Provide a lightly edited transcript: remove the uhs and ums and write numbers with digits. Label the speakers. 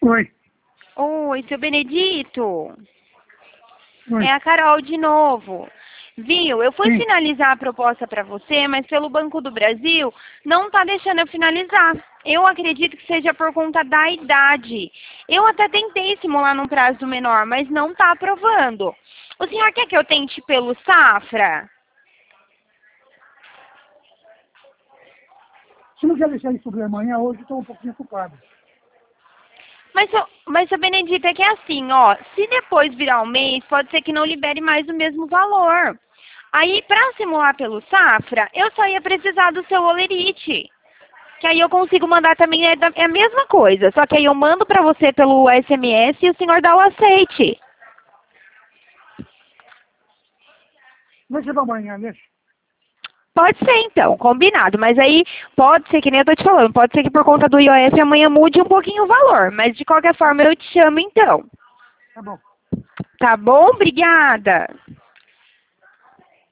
Speaker 1: Oi.
Speaker 2: Oi, seu Benedito.
Speaker 1: Oi.
Speaker 2: É a Carol de novo. Viu? Eu fui
Speaker 1: Sim.
Speaker 2: finalizar a proposta para você, mas pelo Banco do Brasil não está deixando eu finalizar. Eu acredito que seja por conta da idade. Eu até tentei simular num prazo menor, mas não está aprovando. O senhor quer que eu tente pelo Safra?
Speaker 1: Se não quer deixar isso para amanhã, hoje estou um pouquinho ocupado.
Speaker 2: Seu Benedito, é que é assim, ó, se depois virar o mês, pode ser que não libere mais o mesmo valor. Aí, para simular pelo Safra, eu só ia precisar do seu Olerite. Que aí eu consigo mandar também, é a mesma coisa. Só que aí eu mando para você pelo SMS e o senhor dá o aceite.
Speaker 1: Deixa para amanhã, deixa.
Speaker 2: Pode ser então, combinado. Mas aí pode ser, que nem eu tô te falando, pode ser que por conta do IOF amanhã mude um pouquinho o valor. Mas de qualquer forma eu te chamo então.
Speaker 1: Tá bom.
Speaker 2: Tá bom? Obrigada.